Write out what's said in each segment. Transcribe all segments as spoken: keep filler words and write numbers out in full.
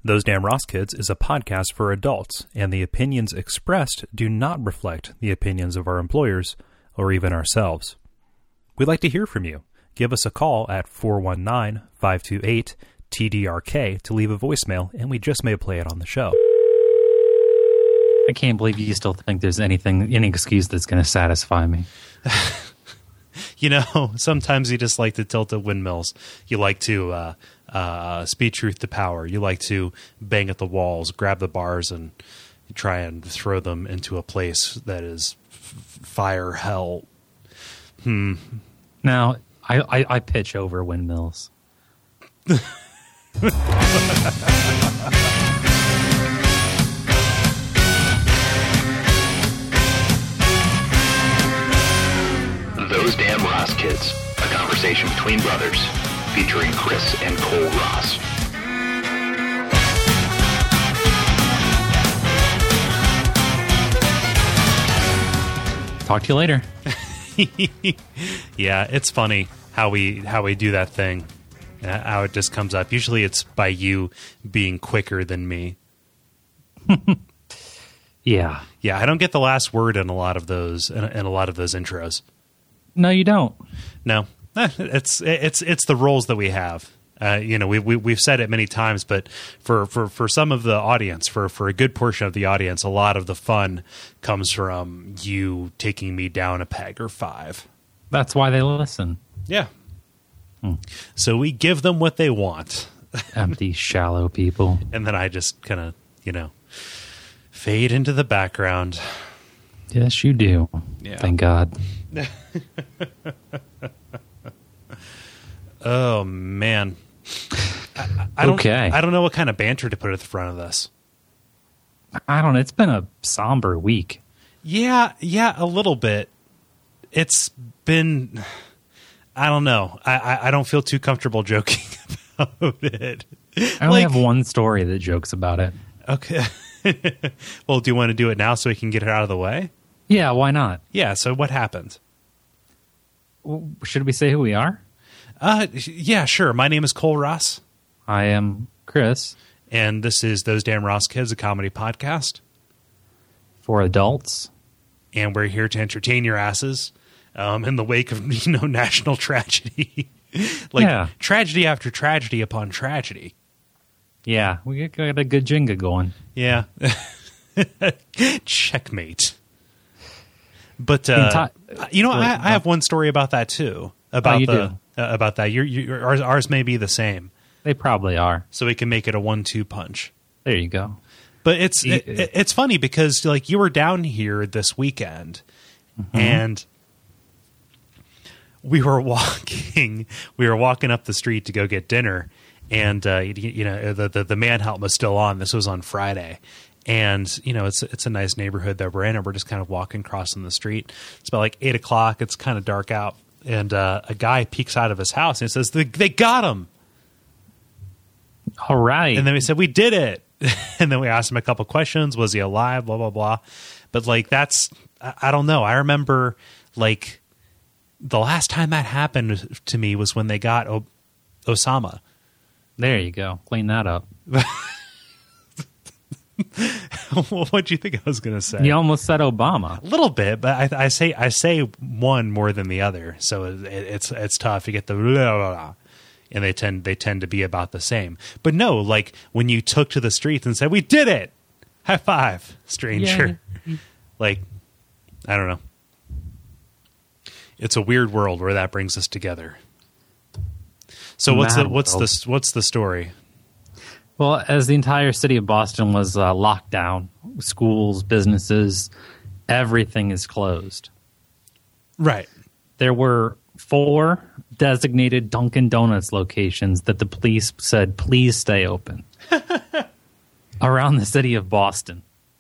Those Damn Ross Kids is a podcast for adults, and the opinions expressed do not reflect the opinions of our employers or even ourselves. We'd like to hear from you. Give us a call at four one nine, five two eight, T D R K to leave a voicemail, and we just may play it on the show. I can't believe you still think there's anything, any excuse that's going to satisfy me. You know, sometimes you just like to tilt at windmills. You like to uh, uh, speak truth to power. You like to bang at the walls, grab the bars, and try and throw them into a place that is f- fire hell. Hmm. Now, I, I, I pitch over windmills. Those Damn Ross Kids, a conversation between brothers, featuring Chris and Cole Ross. Talk to you later. Yeah, it's funny how we how we do that thing, uh, how it just comes up. Usually it's by you being quicker than me. Yeah. Yeah, I don't get the last word in a lot of those in, in a lot of those intros. No, you don't. No, eh, it's it's it's the roles that we have. Uh, you know, we, we we've said it many times, but for, for, for some of the audience, for, for a good portion of the audience, a lot of the fun comes from you taking me down a peg or five. That's why they listen. Yeah. Hmm. So we give them what they want. Empty, shallow people. And then I just kind of, you know, fade into the background. Yes, you do. Yeah. Thank God. Oh, man. I, I don't, okay. I don't know what kind of banter to put at the front of this. I don't know. It's been a somber week. Yeah, yeah, a little bit. It's been, I don't know. I, I, I don't feel too comfortable joking about it. I only like, have one story that jokes about it. Okay. Well, do you want to do it now so we can get it out of the way? Yeah, why not? Yeah, so what happened? Should we say who we are? Uh, yeah, sure. My name is Cole Ross. I am Chris. And this is Those Damn Ross Kids, a comedy podcast. For adults. And we're here to entertain your asses um, in the wake of, you know, national tragedy. like yeah. Tragedy after tragedy upon tragedy. Yeah, we got a good Jenga going. Yeah. Checkmate. But, uh, Enti- you know, I, I have one story about that, too. About oh, you the do. Uh, about that. You're, you're, ours, ours may be the same. They probably are. So we can make it a one two punch. There you go. But it's it, it's funny because like you were down here this weekend, mm-hmm. and we were walking. We were walking up the street to go get dinner, and uh, you, you know the, the the man helmet was still on. This was on Friday, and you know it's it's a nice neighborhood that we're in, and we're just kind of walking crossing the street. It's about like eight o'clock. It's kind of dark out. And uh, a guy peeks out of his house and says, they, they got him. All right. And then we said, we did it. And then we asked him a couple questions. Was he alive? Blah, blah, blah. But like, that's, I, I don't know. I remember like the last time that happened to me was when they got o- Osama. There you go. Clean that up. What do you think I was going to say? You almost said Obama. A little bit, but I, I say I say one more than the other, so it, it's it's tough to get the blah, blah, blah, and they tend they tend to be about the same. But no, like when you took to the streets and said, "We did it, high five, stranger," yeah. Like I don't know. It's a weird world where that brings us together. So what's Mad the what's world. the what's the story? Well, as the entire city of Boston was uh, locked down, schools, businesses, everything is closed. Right. There were four designated Dunkin' Donuts locations that the police said, please stay open around the city of Boston.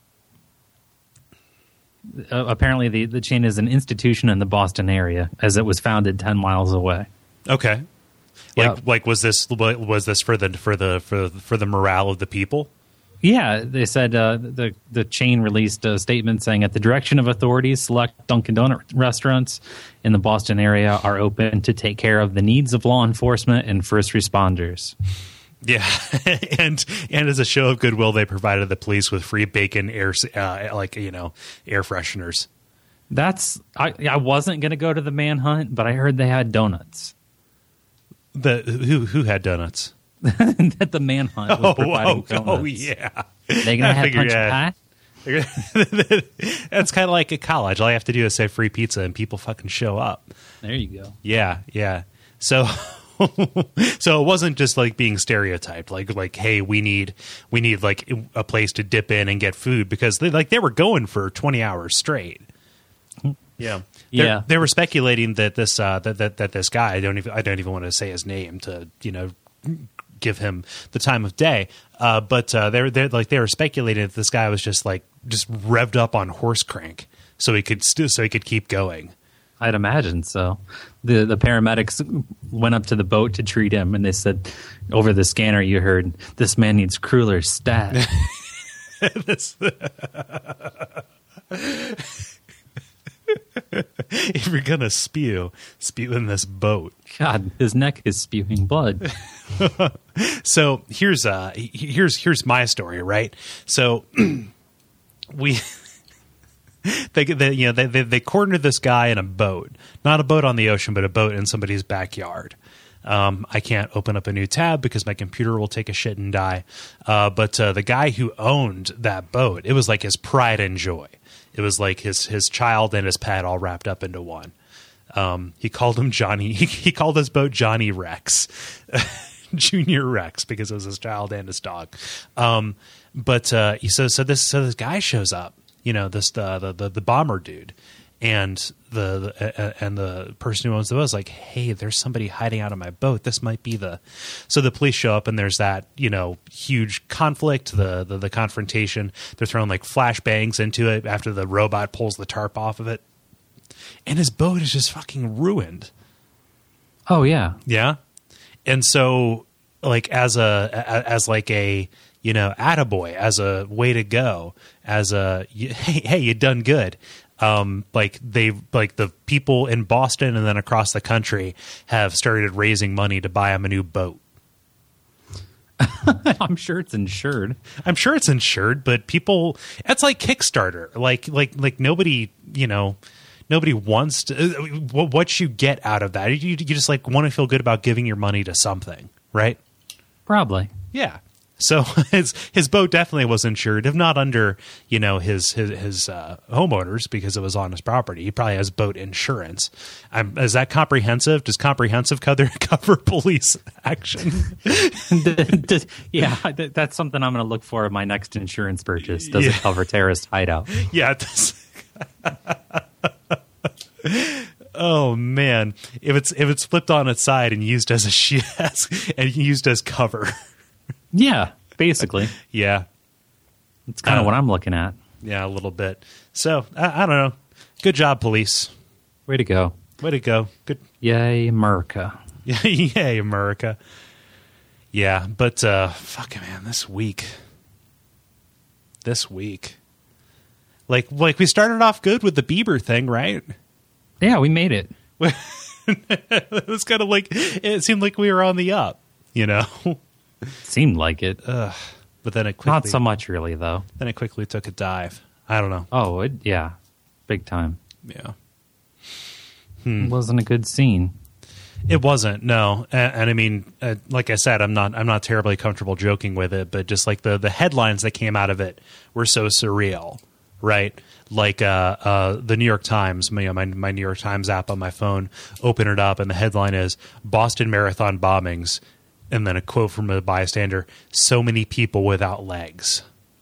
Uh, apparently, the, the chain is an institution in the Boston area, as it was founded ten miles away. Okay. Like, yep. like, was this was this for the for the for for the morale of the people? Yeah, they said uh, the the chain released a statement saying, at the direction of authorities, select Dunkin' Donut restaurants in the Boston area are open to take care of the needs of law enforcement and first responders. Yeah, and and as a show of goodwill, they provided the police with free bacon air, uh, like you know, air fresheners. That's I. I wasn't gonna go to the manhunt, but I heard they had donuts. The who who had donuts? That the manhunt was Oh, providing oh, donuts. oh, yeah. They gonna I have figure, punch yeah. pie? That's kind of like at college. All you have to do is say free pizza, and people fucking show up. There you go. Yeah, yeah. So, so it wasn't just like being stereotyped. Like, like, hey, we need we need like a place to dip in and get food because they like they were going for twenty hours straight. Yeah, They're, Yeah. They were speculating that this uh, that, that that this guy I don't even I don't even want to say his name to you know give him the time of day. Uh, but uh, they're they like they were speculating that this guy was just like just revved up on horse crank so he could still so he could keep going. I'd imagine so. The the paramedics went up to the boat to treat him, and they said, over the scanner, you heard, "This man needs crueler stat." This- if you're gonna spew, spew in this boat. God, his neck is spewing blood. So here's uh here's here's my story, right? So we they, they you know they, they they cornered this guy in a boat, not a boat on the ocean, but a boat in somebody's backyard. Um, I can't open up a new tab because my computer will take a shit and die. Uh, but uh, the guy who owned that boat, it was like his pride and joy. It was like his his child and his pet all wrapped up into one. Um, he called him Johnny. He, he called his boat Johnny Rex, Junior Rex, because it was his child and his dog. Um, but uh, he so so this so this guy shows up. You know, this the the the, the bomber dude, and the, the uh, and the person who owns the boat is like, hey, there's somebody hiding out on my boat. This might be the. So the police show up, and there's that you know huge conflict, the the, the confrontation. They're throwing like flashbangs into it after the robot pulls the tarp off of it, and his boat is just fucking ruined. Oh yeah, Yeah, and so like as a as like a you know attaboy, as a way to go, as a hey hey you done good. Um, like they like the people in Boston and then across the country have started raising money to buy him a new boat. I'm sure it's insured. I'm sure it's insured, but people, it's like Kickstarter. Like, like, like nobody, you know, nobody wants to, what you get out of that. You, you just like want to feel good about giving your money to something, right? Probably. Yeah. So his his boat definitely was insured, if not under you know his his, his uh, homeowners because it was on his property. He probably has boat insurance. Um, is that comprehensive? Does comprehensive cover cover police action? Yeah, that's something I'm going to look for in my next insurance purchase. Does Yeah. it cover terrorist hideout? Yeah. It does. Oh man, if it's if it's flipped on its side and used as a sheet and used as cover. Yeah, basically. Yeah. It's kind of Uh, what I'm looking at. Yeah, a little bit. So I, I don't know. Good job, police. Way to go. Way to go. Good. Yay, America. Yay, America. Yeah, but uh, fuck man, this week, this week, like like we started off good with the Bieber thing, right? Yeah, we made it. It was kind of like it seemed like we were on the up, you know. Seemed like it. But then it quickly, Not so much, really, though. then it quickly took a dive. I don't know. Oh, it, yeah. Big time. Yeah. It wasn't a good scene. It wasn't, no, and, and I mean, uh, like I said, I'm not, I'm not terribly comfortable joking with it, but just like the the headlines that came out of it were so surreal, right? Like uh, uh, the New York Times, my, my my New York Times app on my phone, open it up, and the headline is Boston Marathon bombings, and then a quote from a bystander: "So many people without legs."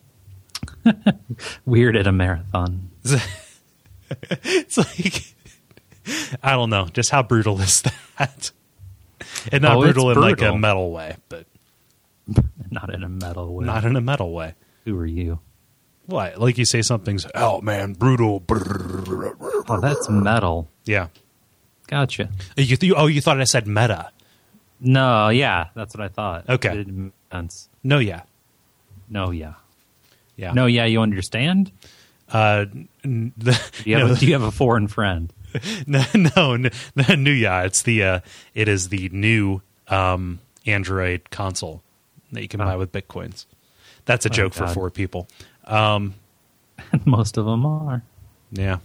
Weird at a marathon. It's like, I don't know, just how brutal is that? And not Oh, it's brutal in like a brutal. metal way, but Not in a metal way. not in a metal way. Who are you? What? Like you say something's, oh man, brutal. Oh, that's metal. Yeah. Gotcha. You th- oh, you thought I said meta. No, yeah, that's what I thought. Okay. It didn't make sense. No, yeah. No, yeah. Yeah. No, yeah, you understand? Uh, n- the, Do you have, no, a, do you have a foreign friend? no, no, no, no, new, yeah. It's the, uh, it is the new, um, Android console that you can Oh. buy with bitcoins. That's a Oh, joke for God. four people. Um, Most of them are. yeah.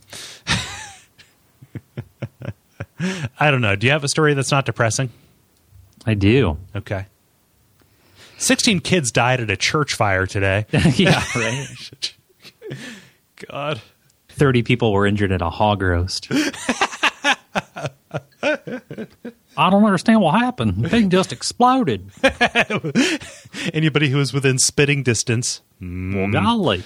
I don't know. Do you have a story that's not depressing? I do. Okay. sixteen kids died at a church fire today. Yeah, right. God. thirty people were injured at a hog roast. I don't understand what happened. The thing just exploded. Anybody who was within spitting distance. Well, golly.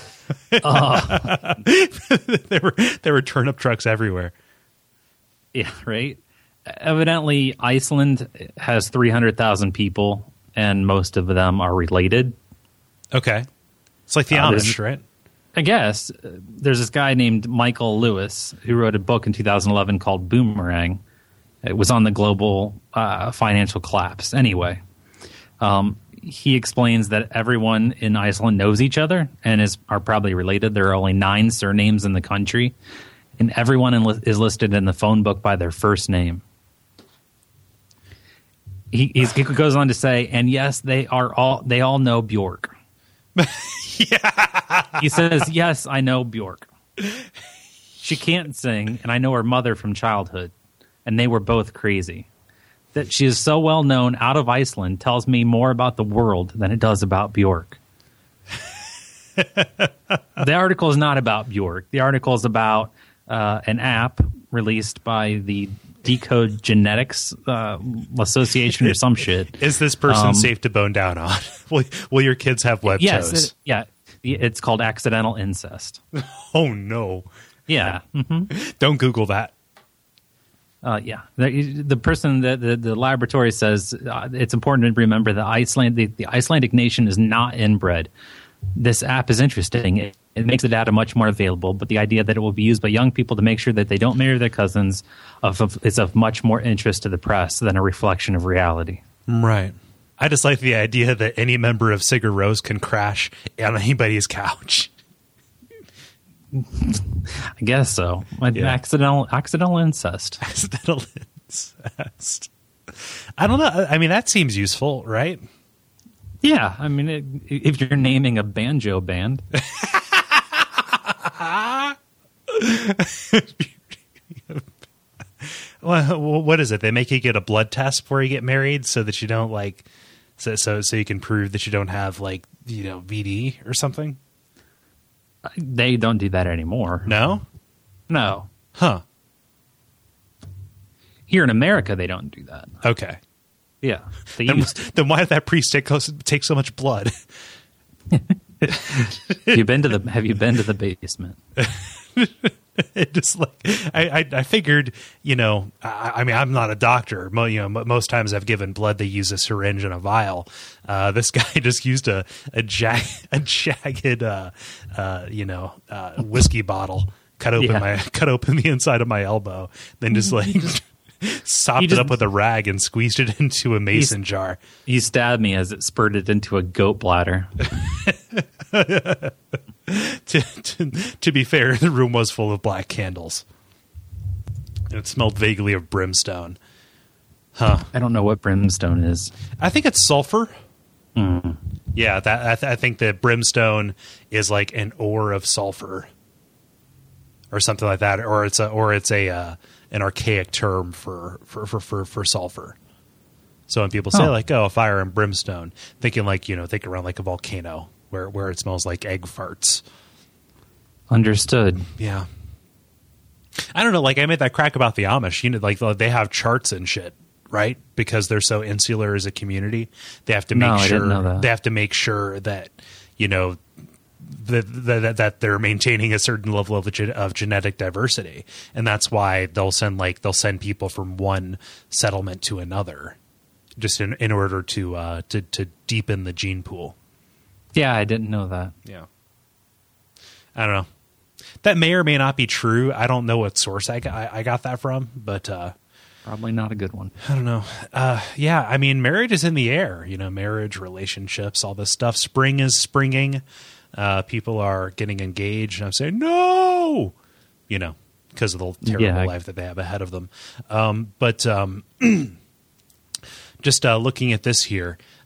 there were there were turnip trucks everywhere. Yeah, right. Evidently, Iceland has three hundred thousand people, and most of them are related. Okay. It's like the Uh, Amish, there's- right? I guess uh, there's this guy named Michael Lewis who wrote a book in two thousand eleven called Boomerang. It was on the global uh, financial collapse. Anyway, um, he explains that everyone in Iceland knows each other and is are probably related. There are only nine surnames in the country, and everyone in li- is listed in the phone book by their first name. He, he's, he goes on to say, and yes, they are all they all know Bjork. Yeah. He says, yes, I know Bjork. She can't sing, and I know her mother from childhood, and they were both crazy. That she is so well known out of Iceland tells me more about the world than it does about Bjork. The article is not about Bjork. The article is about uh, an app released by the Decode Genetics uh, Association or some shit. Is this person Um, safe to bone down on? will, will your kids have web Yes, toes? it- yeah. It's called accidental incest. Oh, no. Yeah. hmm Don't Google that. Uh, yeah, the, the person, the, the, the laboratory says uh, it's important to remember that Iceland, the, the Icelandic nation is not inbred. This app is interesting. It, it makes the data much more available, but the idea that it will be used by young people to make sure that they don't marry their cousins of, of, is of much more interest to the press than a reflection of reality. Right. I just like the idea that any member of Sigur Rós can crash on anybody's couch. I guess so. Like Yeah. Accidental, accidental incest. Accidental incest. I don't know. I mean, that seems useful, right? Yeah, I mean, it, if you're naming a banjo band, Well, what is it? They make you get a blood test before you get married, so that you don't like, so so so you can prove that you don't have like you know V D or something. they don't do that anymore. No, No. huh? Here in America, they don't do that. Okay. Yeah, they Then, used to. then why did that priest take, take so much blood? Have you been to the Have you been to the basement? It just like I, I, I figured, you know, I, I mean, I'm not a doctor. Mo, you know, mo- most times I've given blood, they use a syringe and a vial. Uh, this guy just used a a, jag, a jagged, uh, uh, you know, uh, whiskey bottle. Cut open Yeah. my cut open the inside of my elbow, then just like sopped He it just- up with a rag and squeezed it into a mason jar. You stabbed me as it spurted into a goat bladder. To, to, to be fair, the room was full of black candles. And it smelled vaguely of brimstone. Huh. I don't know what brimstone is. I think it's sulfur. Yeah, that I, th- I think that brimstone is like an ore of sulfur, or something like that, or it's a or it's a uh, an archaic term for for, for, for for sulfur. So when people say Oh. like, "Oh, fire and brimstone," thinking like you know, think around like a volcano where where it smells like egg farts. Understood. Yeah. I don't know. Like I made that crack about the Amish. You know, like they have charts and shit, right? Because they're so insular as a community, they have to make No, I sure didn't know that. they have to make sure that you know that that, that they're maintaining a certain level of, ge- of genetic diversity, and that's why they'll send like they'll send people from one settlement to another, just in in order to uh, to to deepen the gene pool. Yeah, I didn't know that. Yeah. I don't know. That may or may not be true. I don't know what source I got, I, I got that from, but uh, Probably not a good one. I don't know. Uh, yeah, I mean, marriage is in the air. You know, marriage, relationships, all this stuff. Spring is springing. Uh, people are getting engaged. And I'm saying, no! You know, because of the terrible Yeah, I- life that they have ahead of them. Um, but um, just uh, looking at this here,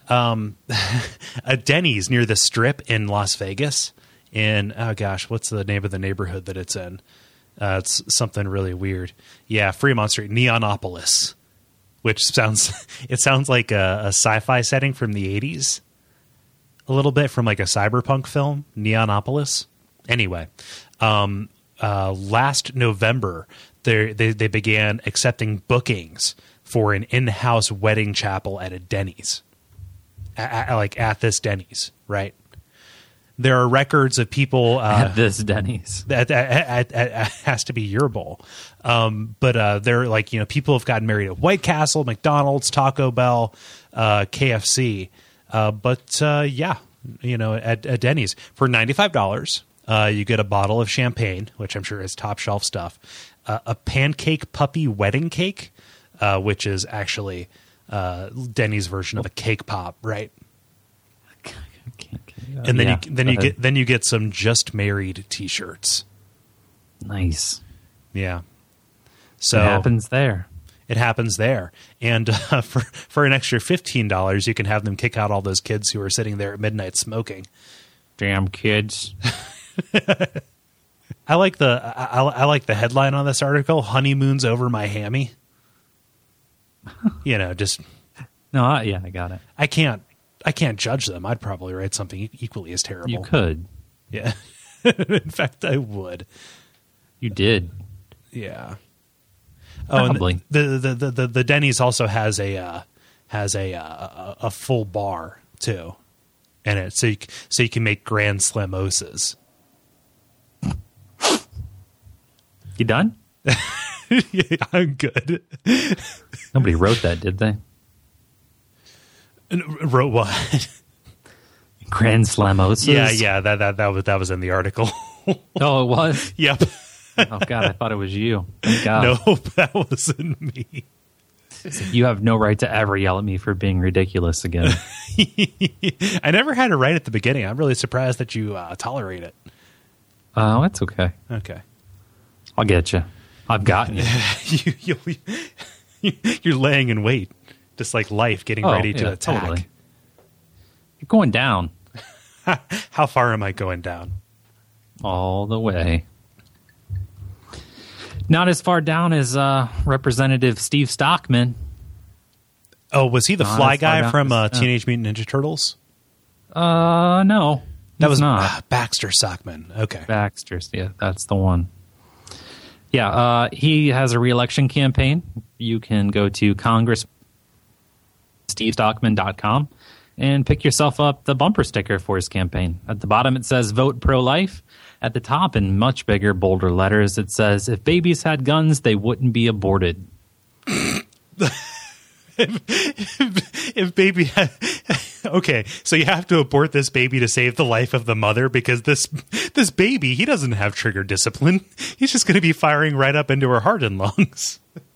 Um, a Denny's near the Strip in Las Vegas. In oh gosh, what's the name of the neighborhood that it's in? Uh, it's something really weird. Yeah, Fremont Street, Neonopolis, which sounds it sounds like a, a sci-fi setting from the eighties. A little bit from like a cyberpunk film, Neonopolis. Anyway, um, uh, last November, they they began accepting bookings for an in-house wedding chapel at a Denny's. At, at, like at this Denny's, right? There are records of people uh, at this Denny's. That has to be your bowl, um, but uh, they're like you know people have gotten married at White Castle, McDonald's, Taco Bell, uh, K F C, uh, but uh, yeah, you know at, at Denny's for ninety-five dollars, uh, you get a bottle of champagne, which I'm sure is top shelf stuff, uh, a pancake puppy wedding cake, uh, which is actually. Uh, Denny's version of a cake pop, right? And then yeah, you then you get then you get some just married T-shirts. Nice. Yeah. So it happens there. It happens there, and uh, for for an extra fifteen dollars, you can have them kick out all those kids who are sitting there at midnight smoking. Damn kids. I like the I, I like the headline on this article: "Honeymoon's over my hammy." You know, just no. I, yeah, I got it. I can't. I can't judge them. I'd probably write something e- equally as terrible. You could. Yeah. In fact, I would. You did. Yeah. Probably. Oh, and the, the the the the Denny's also has a uh, has a, uh, a full bar too, and it so you so you can make grand slamosas. You done? Yeah, I'm good. Nobody wrote that, did they? Wrote what? Grand Slamosas? Yeah, yeah, that that that was that was in the article. Oh, it was? Yep. Oh, God, I thought it was you. Thank God. No, that wasn't me. You have no right to ever yell at me for being ridiculous again. I never had it right at the beginning. I'm really surprised that you uh, tolerate it. Oh, that's okay. Okay. I'll get you. I've gotten you. you, you. You're laying in wait, just like life, getting oh, ready to yeah, attack. Totally. You're going down. How far am I going down? All the way. Not as far down as uh, Representative Steve Stockman. Oh, was he the Not fly as far guy down from as- uh, uh, Teenage Mutant Ninja Turtles? Uh, no. That he's was not. ah, Baxter Stockman. Okay. Baxter's, yeah, that's the one. Yeah, uh, he has a re-election campaign. You can go to congress steve stockman dot com and pick yourself up the bumper sticker for his campaign. At the bottom, it says "Vote Pro-Life." At the top, in much bigger, bolder letters, it says, "If babies had guns, they wouldn't be aborted." if, if baby had, okay, so you have to abort this baby to save the life of the mother because this this baby, he doesn't have trigger discipline. He's just going to be firing right up into her heart and lungs.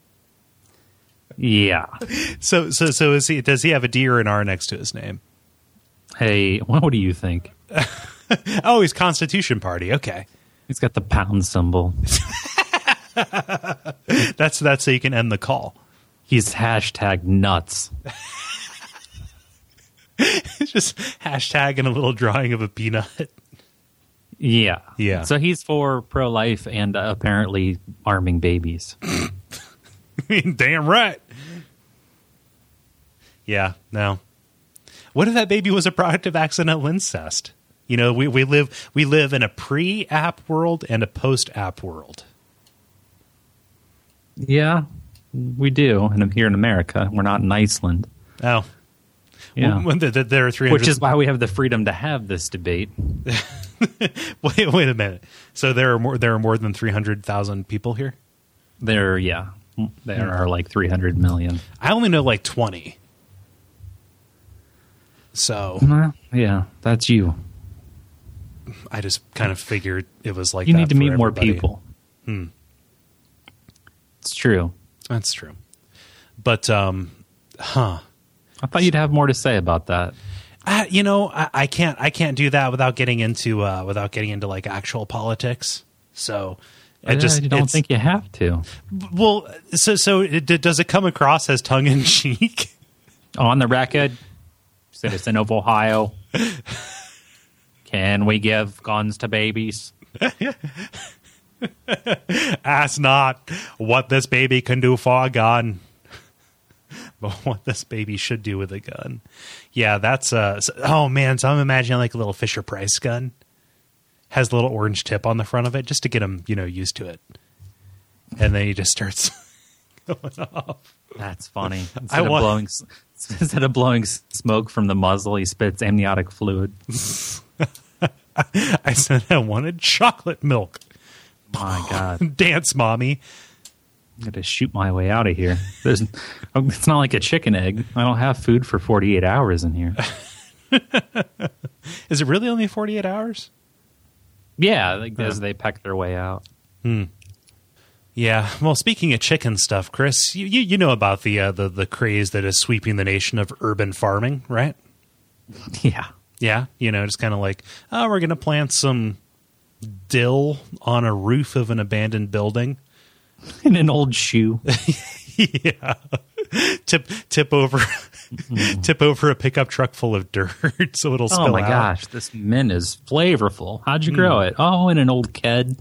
Yeah. So so so is he? Does he have a D or an R next to his name? Hey, what do you think? Oh, he's Constitution Party. Okay, He's got the pound symbol. that's that's so you can end the call. He's hashtag nuts. It's just hashtag and a little drawing of a peanut. Yeah. Yeah. So he's for pro-life and uh, apparently arming babies. I mean, damn right. Yeah, no. What if that baby was a product of accidental incest? You know, we, we live we live in a pre-app world and a post-app world. Yeah, we do. And I'm here in America. We're not in Iceland. Oh. Yeah. Well, there, there are three hundred Which is why we have the freedom to have this debate. Wait, wait a minute. So there are more there are more than three hundred thousand people here? There, yeah. There are like three hundred million. I only know like twenty. So Uh, yeah, that's you. I just kind of figured it was like You that need to for meet more everybody. people. Hmm. It's true. That's true. But, um, huh. I thought you'd have more to say about that. I, you know, I, I can't. I can't do that without getting into uh, without getting into like actual politics. So I I just just don't it's- think you have to. Well, so so it, does it come across as tongue in cheek? Oh, on the record, citizen of Ohio. Can we give guns to babies? Ask not what this baby can do for a gun, but what this baby should do with a gun. Yeah, that's uh. So, oh man, so I'm imagining like a little Fisher Price gun. Has a little orange tip on the front of it just to get him, you know, used to it. And then he just starts going off. That's funny. Instead, I of, want- blowing, instead of blowing smoke from the muzzle, he spits amniotic fluid. I said I wanted chocolate milk. My God. Dance, mommy. I'm going to shoot my way out of here. There's, it's not like a chicken egg. I don't have food for forty-eight hours in here. Is it really only forty-eight hours? Yeah, like as they peck their way out. Yeah. Well, speaking of chicken stuff, Chris, you you, you know about the, uh, the the craze that is sweeping the nation of urban farming, right? Yeah. Yeah. You know, just kind of like, oh, we're going to plant some dill on a roof of an abandoned building. In an old shoe. Yeah. Tip tip over tip over a pickup truck full of dirt so it'll spill out. Oh my gosh, this mint is flavorful. How'd you grow it? Oh, in an old ked.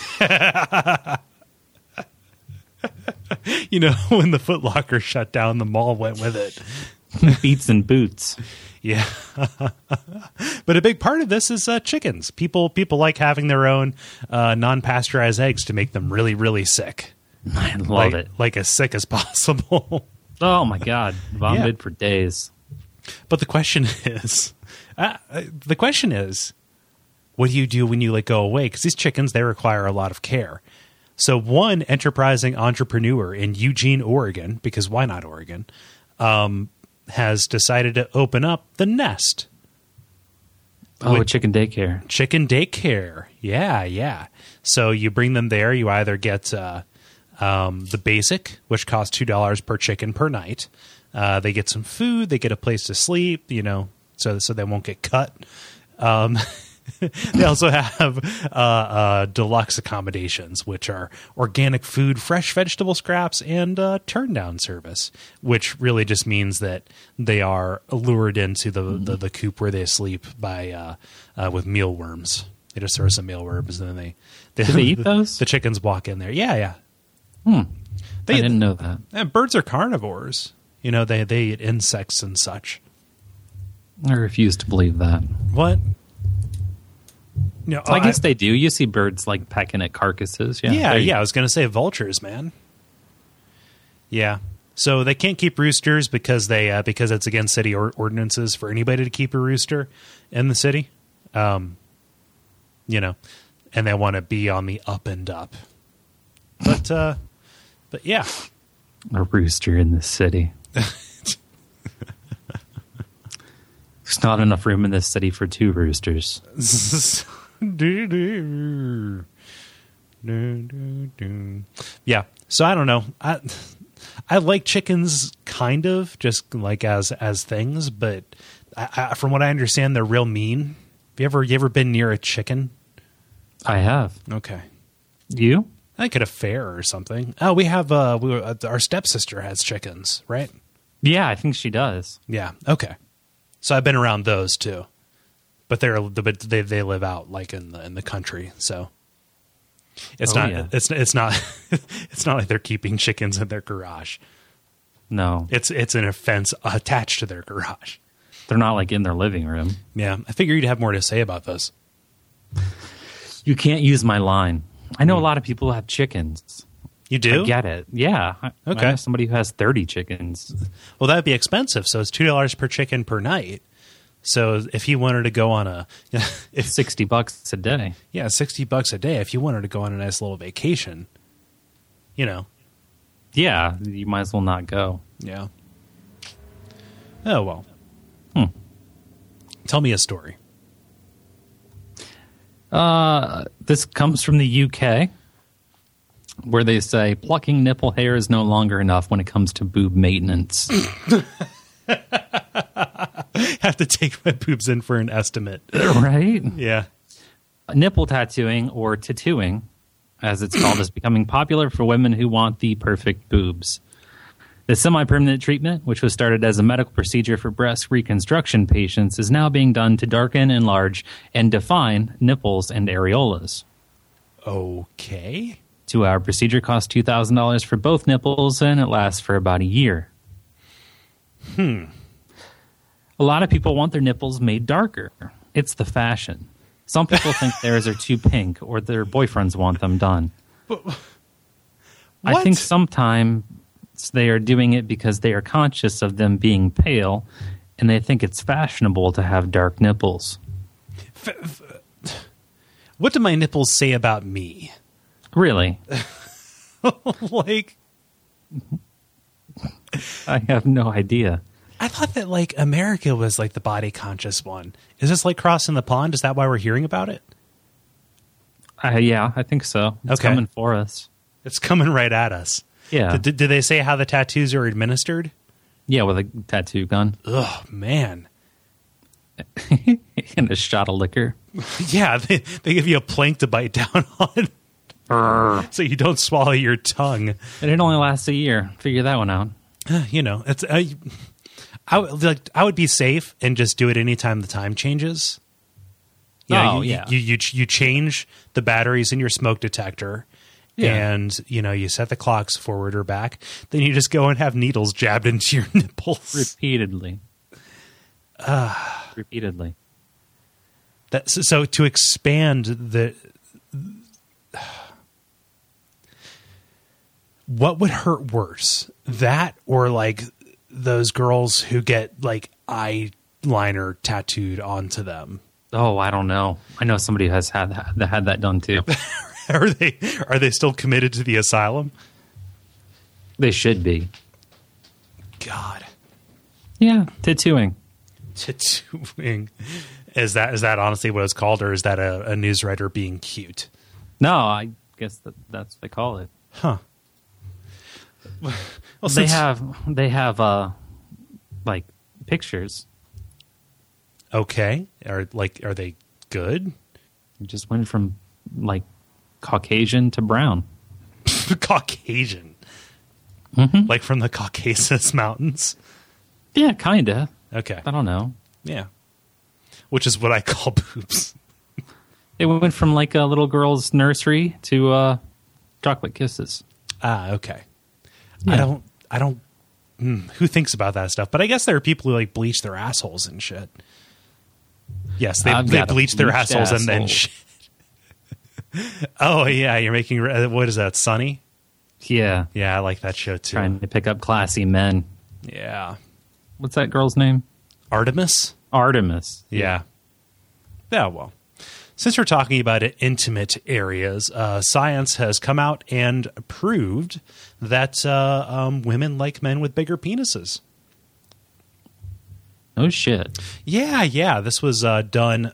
You know, when the Foot Locker shut down, the mall went with it. Beats and boots. Yeah. But a big part of this is uh, chickens. People people like having their own uh, non-pasteurized eggs to make them really, really sick. I love like, it. Like as sick as possible. Oh my God, vomited Yeah. for days. But the question is, uh, the question is, what do you do when you like go away? Because these chickens, they require a lot of care. So one enterprising entrepreneur in Eugene, Oregon, because why not Oregon, um, has decided to open up the Nest. Oh, With- chicken daycare. Chicken daycare. Yeah, yeah. So you bring them there. You either get uh, um, the basic, which costs two dollars per chicken per night. Uh, they get some food. They get a place to sleep, you know, so so they won't get cut. Um, they also have uh, uh, deluxe accommodations, which are organic food, fresh vegetable scraps, and uh, turn down service, which really just means that they are lured into the, the, the coop where they sleep by uh, uh, with mealworms. They just throw some mealworms, and then they, they, Do they eat the, those? The chickens walk in there. Yeah, yeah. Hmm. They, I didn't know that. And birds are carnivores. You know, they, they eat insects and such. I refuse to believe that. What? No, I guess they do. You see birds like pecking at carcasses. Yeah, Yeah, there you yeah. I was going to say vultures, man. Yeah. So they can't keep roosters because they uh, because it's against city or- ordinances for anybody to keep a rooster in the city. Um, you know, and they want to be on the up and up. But uh, but yeah, A rooster in the city. There's not enough room in this city for two roosters. Yeah. So I don't know. I I like chickens, kind of, just like as as things, but I, I, from what I understand, they're real mean. Have you ever you ever been near a chicken? I have. Okay. You? I think at a fair or something. Oh, we have uh, we, uh our stepsister has chickens, right? Yeah, I think she does. Yeah. Okay. So I've been around those too, but they're but they they live out like in the in the country, so it's Oh, not yeah. it's it's not it's not like they're keeping chickens in their garage. No, It's it's an fence attached to their garage. they're not like in their living room. Yeah, I figure you'd have more to say about this. You can't use my line. I know a lot of people have chickens. You do? I get it. Yeah. I- Okay. I know somebody who has thirty chickens. Well, that'd be expensive. So it's two dollars per chicken per night. So if he wanted to go on a, if sixty bucks a day. yeah, sixty bucks a day. If you wanted to go on a nice little vacation, you know, Yeah, you might as well not go. yeah. Oh well. Hmm. Tell me a story. Uh, this comes from the U K, where they say plucking nipple hair is no longer enough when it comes to boob maintenance. Have to take my boobs in for an estimate. Right? Yeah. Nipple tattooing, or tattooing, as it's called, is becoming popular for women who want the perfect boobs. The semi-permanent treatment, which was started as a medical procedure for breast reconstruction patients, is now being done to darken, enlarge, and define nipples and areolas. Okay. Two-hour procedure costs two thousand dollars for both nipples, and it lasts for about a year. Hmm. A lot of people want their nipples made darker. It's the fashion. Some people think theirs are too pink, or their boyfriends want them done. But, I think sometimes they are doing it because they are conscious of them being pale, and they think it's fashionable to have dark nipples. F- f- what do my nipples say about me? Really? Like, I have no idea. I thought that, like, America was, like, the body conscious one. Is this like crossing the pond? Is that why we're hearing about it? Uh, yeah, I think so. It's Okay. coming for us. It's coming right at us. Yeah. Did, did they say how the tattoos are administered? Yeah, with a tattoo gun Oh, man. and a shot of liquor. Yeah, they, they give you a plank to bite down on so you don't swallow your tongue. And it only lasts a year. Figure that one out. You know, it's uh, I would like I would be safe and just do it anytime the time changes. You know, Oh, you, yeah. You, you you change the batteries in your smoke detector, Yeah. and you know you set the clocks forward or back. Then you just go and have needles jabbed into your nipples. Repeatedly. Uh, Repeatedly. That, so, so to expand the, what would hurt worse, that or like those girls who get like eyeliner tattooed onto them? Oh, I don't know. I know somebody has had that, that had that done too. Are they are they still committed to the asylum? They should be. God, Yeah, tattooing. tattooing is that is that honestly what it's called, or is that a, a news writer being cute? No, I guess that, that's what they call it. Huh. Well, They since- have they have uh like pictures. okay. Are like are they good? It just went from like Caucasian to brown. Caucasian, Mm-hmm. like from the Caucasus Mountains. Yeah, kinda. Okay, I don't know. yeah, which is what I call boobs. It went from like a little girl's nursery to uh, chocolate kisses. Ah, okay. Yeah. I don't. I don't. Mm, who thinks about that stuff? But I guess there are people who like bleach their assholes and shit. Yes, they, I've they got a bleach their bleached assholes and then asshole. shit. Oh yeah, you're making what is that? Sunny? Yeah, Yeah, I like that show too. trying to pick up classy men. Yeah, What's that girl's name? Artemis. Artemis. Yeah. Yeah, well, since we're talking about intimate areas, uh, science has come out and proved that uh, um, women like men with bigger penises. Oh shit. Yeah, yeah. This was uh, done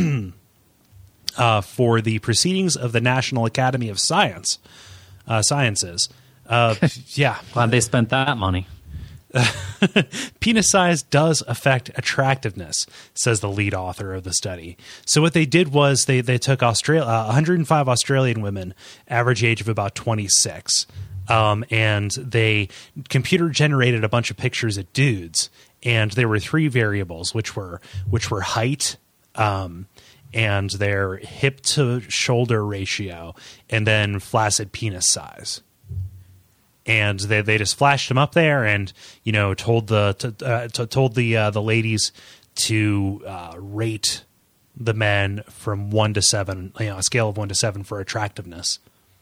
uh, for the proceedings of the National Academy of Science uh, Sciences. Uh, yeah. Glad they spent that money. Penis size does affect attractiveness, says the lead author of the study. So what they did was they they took Australia, uh, one hundred five Australian women, average age of about twenty-six, um, and they computer generated a bunch of pictures of dudes, and there were three variables, which were which were height, um, and their hip to shoulder ratio, and then flaccid penis size. And they they just flashed them up there, and you know told the to, uh, to, told the uh, the ladies to uh, rate the men from one to seven, you know, a scale of one to seven for attractiveness.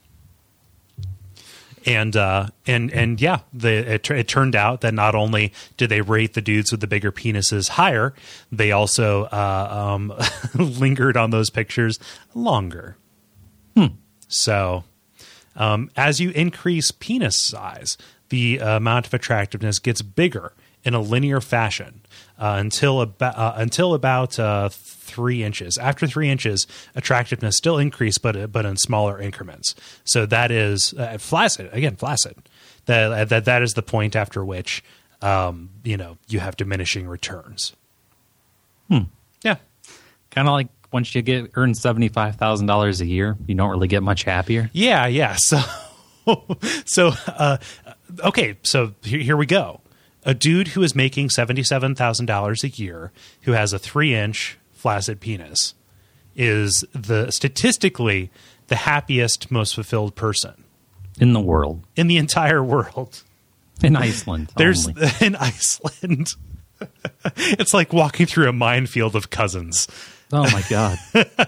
And uh, and and yeah, the, it, it turned out that not only did they rate the dudes with the bigger penises higher, they also uh, um, lingered on those pictures longer. Hmm. So. Um, as you increase penis size, the uh, amount of attractiveness gets bigger in a linear fashion uh, until about uh, until about uh, three inches. After three inches, attractiveness still increased, but but in smaller increments. So that is uh, flaccid again, flaccid. That that that is the point after which um, you know you have diminishing returns. Hmm. Yeah. Kind of like once you get earn seventy-five thousand dollars a year, you don't really get much happier. Yeah, yeah. So, so uh, okay, so here, here we go. A dude who is making seventy-seven thousand dollars a year, who has a three-inch flaccid penis, is the statistically the happiest, most fulfilled person In the world. in the entire world. In Iceland. There's only. in Iceland. It's like walking through a minefield of cousins. Oh, my God.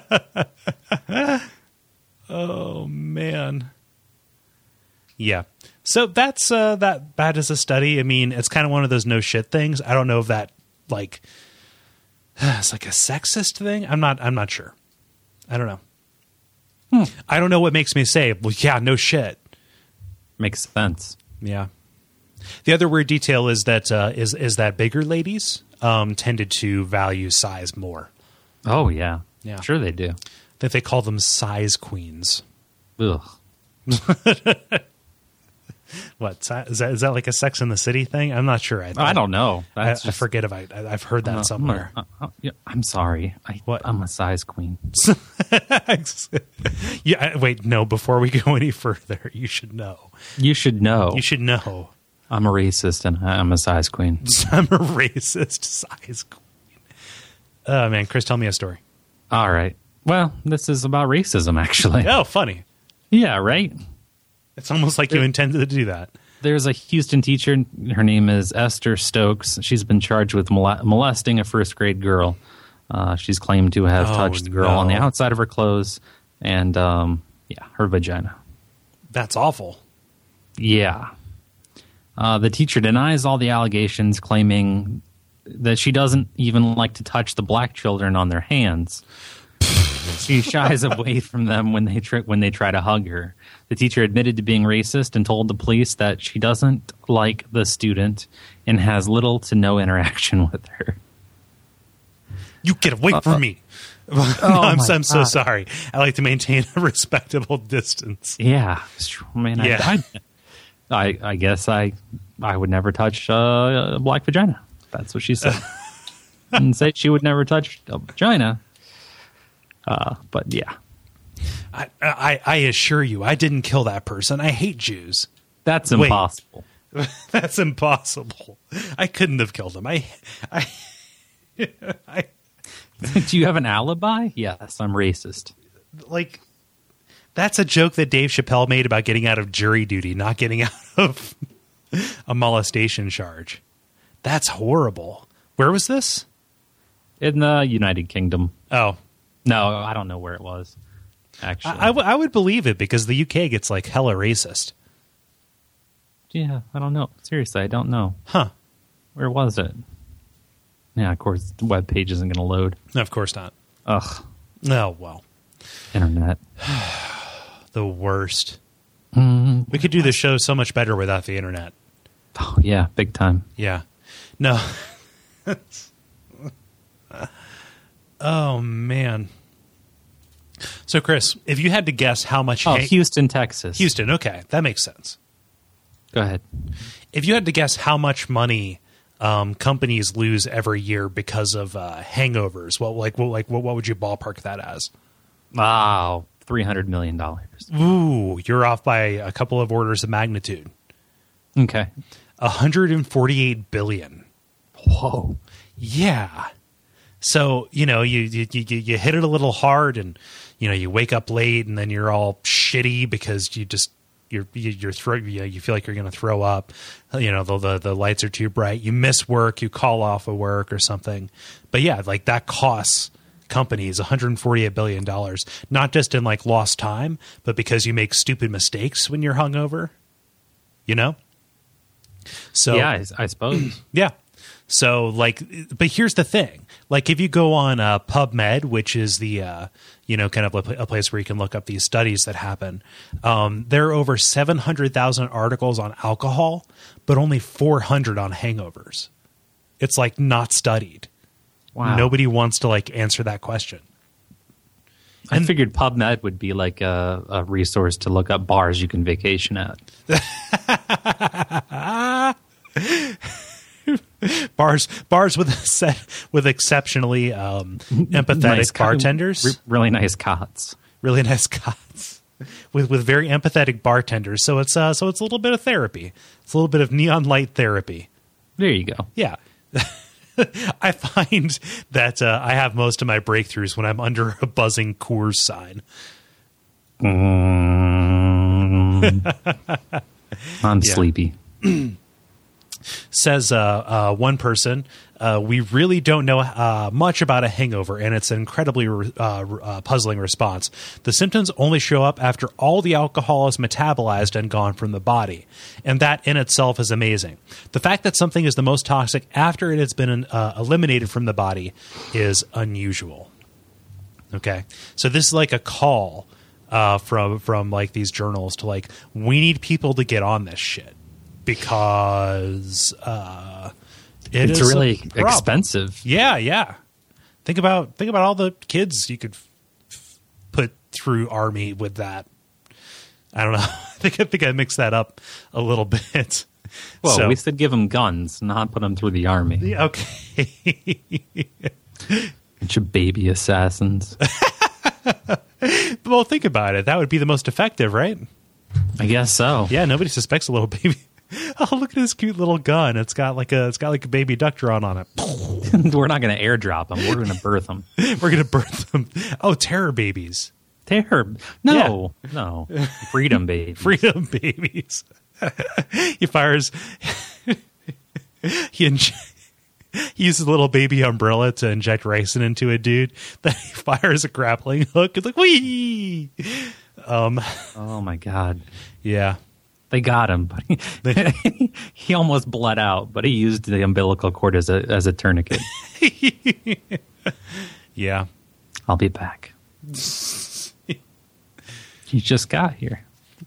Oh, man. Yeah. So that's uh, that that is a study. I mean, it's kind of one of those no shit things. I don't know if that like it's like a sexist thing. I'm not I'm not sure. I don't know. Hmm. I don't know what makes me say, well, yeah, no shit. Makes sense. Yeah. The other weird detail is that uh, is is that bigger ladies um, tended to value size more. Oh, yeah. Yeah. Sure they do. That they call them size queens. Ugh. What si- is that? Is that like a Sex in the City thing? I'm not sure. I, I don't know. I, That's I just, forget if I I've heard that I'm a- somewhere. I'm, a, uh, yeah, I'm sorry. I, What? I'm a size queen. Yeah. Wait. No. Before we go any further, you should know. You should know. You should know. I'm a racist and I'm a size queen. I'm a racist size queen. Oh man, Chris, tell me a story. All right. Well, this is about racism, actually. Oh, funny. Yeah, right? It's almost like you intended to do that. There's a Houston teacher. Her name is Esther Stokes. She's been charged with mole- molesting a first grade girl. Uh, she's claimed to have Oh, touched the girl no. on the outside of her clothes and, um, yeah, her vagina. That's awful. Yeah. Uh, the teacher denies all the allegations, claiming that she doesn't even like to touch the black children on their hands. She shies away from them when they try, when they try to hug her. The teacher admitted to being racist and told the police that she doesn't like the student and has little to no interaction with her. You get away Uh, from me. no, I'm, my I'm so God. sorry. I like to maintain a respectable distance. Yeah, it's true. Man, I- Yeah. I, I, I guess I, I would never touch uh, a black vagina. That's what she said. And say she would never touch a vagina. Uh, but yeah, I, I, I assure you, I didn't kill that person. I hate Jews. that's Wait. impossible. That's impossible. I couldn't have killed him. I, I, I Do you have an alibi? Yes, I'm racist. like. That's a joke that Dave Chappelle made about getting out of jury duty, not getting out of a molestation charge. That's horrible. Where was this? In the United Kingdom. Oh, No, I don't know where it was, actually. I, I, w- I would believe it because the U K gets like hella racist. yeah, I don't know. Seriously, I don't know. Huh. Where was it? Yeah, of course, the web page isn't going to load. No, of course not. Ugh, Oh, well. internet. The worst. Mm, We could do the show so much better without the internet. oh, yeah, big time. Yeah. No. Oh, man. So, Chris, if you had to guess how much... Oh, hang- Houston, Texas. Houston, okay. That makes sense. Go ahead. If you had to guess how much money um, companies lose every year because of uh, hangovers, well, like, well, like, what, what would you ballpark that as? Wow, three hundred million dollars. Ooh, you're off by a couple of orders of magnitude. Okay. one hundred forty-eight billion. Whoa. Yeah. So, you know, you, you you you hit it a little hard and, you know, you wake up late and then you're all shitty because you just you're you're throw you, you feel like you're going to throw up. You know, the, the the lights are too bright. You miss work, you call off of work or something. But yeah, like that costs companies one hundred forty-eight billion dollars, not just in like lost time, but because you make stupid mistakes when you're hungover. You know? So Yeah, I, I suppose. yeah. So like, but here's the thing. Like if you go on uh, PubMed, which is the, uh, you know, kind of a, a place where you can look up these studies that happen, um, there are over seven hundred thousand articles on alcohol, but only four hundred on hangovers. It's like not studied. Wow. Nobody wants to like answer that question. I figured PubMed would be like a, a resource to look up bars you can vacation at. Bars, bars with set with exceptionally um, empathetic Nice co- bartenders, re- really nice cots. really nice cots. with with very empathetic bartenders. So it's uh, so it's a little bit of therapy. It's a little bit of neon light therapy. There you go. Yeah. I find that uh, I have most of my breakthroughs when I'm under a buzzing Coors sign. Mm. I'm Yeah. sleepy. Says uh, uh, one person, uh, we really don't know uh, much about a hangover, and it's an incredibly uh, uh, puzzling response. The symptoms only show up after all the alcohol is metabolized and gone from the body, and that in itself is amazing. The fact that something is the most toxic after it has been uh, eliminated from the body is unusual. Okay, so this is like a call uh, from from like these journals to like, we need people to get on this shit. Because uh, it It's is really a problem. expensive. Yeah, yeah. Think about think about all the kids you could f- put through army with that. I don't know. I think I think I mixed that up a little bit. Well, So- we said give them guns, not put them through the army. Yeah, okay. Bunch of baby assassins. Well, think about it. That would be the most effective, right? I guess so. Yeah, nobody suspects a little baby. Oh, look at this cute little gun. It's got like a it's got like a baby duck drawn on it. We're not going to airdrop them. We're going to birth them. We're gonna birth them. Oh, terror babies. Terror. No, no. Freedom, baby. Freedom babies. He fires. he, inj- he uses a little baby umbrella to inject ricin into a dude. Then he fires a grappling hook. It's like, whee! Um, Oh, my God. yeah. They got him. But he, he almost bled out, but he used the umbilical cord as a, as a tourniquet. Yeah. I'll be back. He just got here.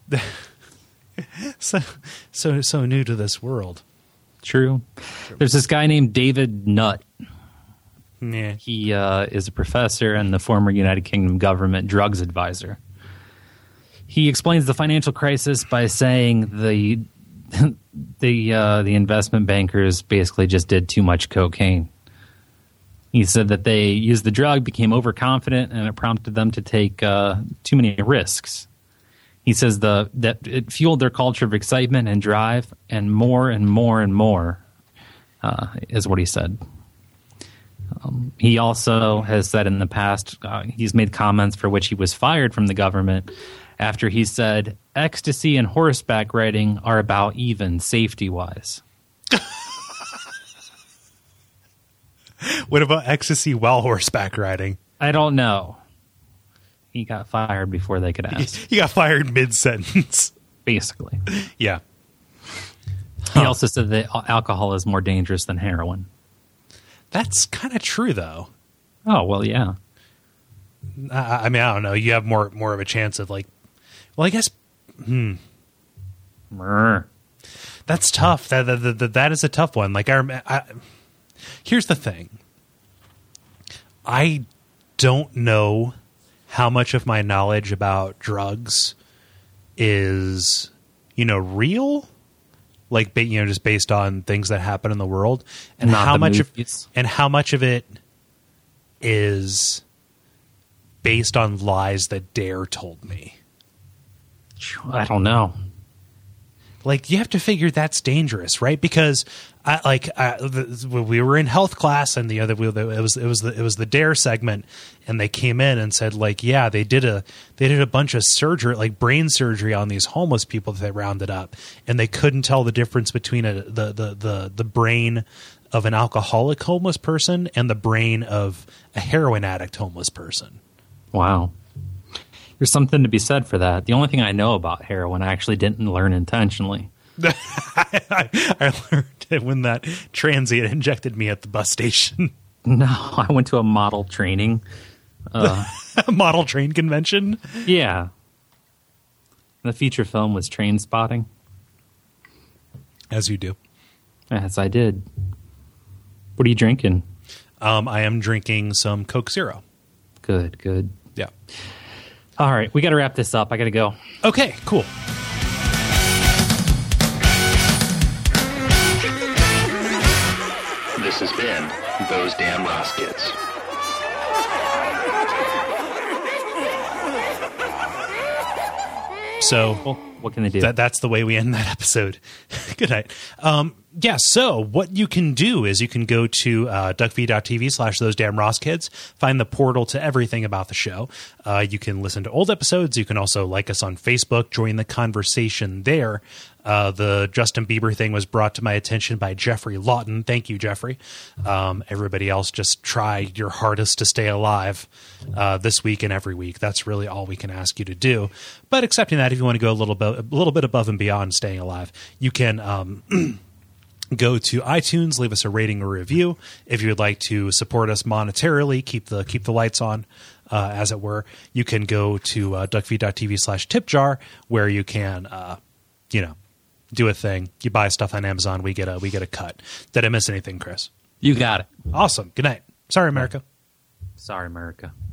So, so, so new to this world. True. There's this guy named David Nutt. Yeah. He uh, is a professor and the former United Kingdom government drugs advisor. He explains the financial crisis by saying the the uh, the investment bankers basically just did too much cocaine. He said that they used the drug, became overconfident, and it prompted them to take uh, too many risks. He says the that it fueled their culture of excitement and drive, and more and more and more uh, is what he said. Um, he also has said in the past, uh, he's made comments for which he was fired from the government after he said ecstasy and horseback riding are about even safety-wise. What about ecstasy while horseback riding? I don't know. He got fired before they could ask, He got fired mid-sentence. basically. Yeah. He also said that alcohol is more dangerous than heroin. That's kind of true, though. Oh, well, yeah. I, I mean, I don't know. You have more more of a chance of like, well, I guess Mrr. that's tough. That that, that, that is a tough one. Like, I, rem- I here's the thing. I don't know how much of my knowledge about drugs is, you know, real, like, you know, just based on things that happen in the world, and Not how the much movies. of and how much of it is based on lies that Dare told me. I don't know. Like, you have to figure that's dangerous, right? Because I, like I, the, we were in health class, and the other it was it was the it was the Dare segment, and they came in and said, like, yeah, they did a they did a bunch of surgery, like brain surgery, on these homeless people that they rounded up, and they couldn't tell the difference between a, the, the the the brain of an alcoholic homeless person and the brain of a heroin addict homeless person. Wow. There's something to be said for that. The only thing I know about heroin, I actually didn't learn intentionally. I, I learned it when that transient injected me at the bus station. No, I went to a model training. Uh, Model train convention. yeah. The feature film was Train Spotting. As you do. Yes, I did. What are you drinking? Um, I am drinking some Coke Zero. Good, good. Yeah. All right, we got to wrap this up. I got to go. Okay, cool. This has been Those Damn Ross Kids. So Well, what can they do? that, that's the way we end that episode. Good night. Um, yeah, so what you can do is you can go to uh, duckfeed.tv slash those damn Ross kids, find the portal to everything about the show. Uh, you can listen to old episodes. You can also like us on Facebook, join the conversation there. Uh, the Justin Bieber thing was brought to my attention by Jeffrey Lawton. Thank you, Jeffrey. Um, everybody else, just try your hardest to stay alive uh, this week and every week. That's really all we can ask you to do. But accepting that, if you want to go a little bit, a little bit above and beyond staying alive, you can um, go to iTunes, leave us a rating or review. If you would like to support us monetarily, keep the keep the lights on, uh, as it were, you can go to uh, duckfeed.tv slash tipjar, where you can, uh, you know, do a thing. You buy stuff on Amazon, we get a we get a cut. Did I miss anything, Chris? You got it. Awesome. Good night. Sorry, America. Sorry, America.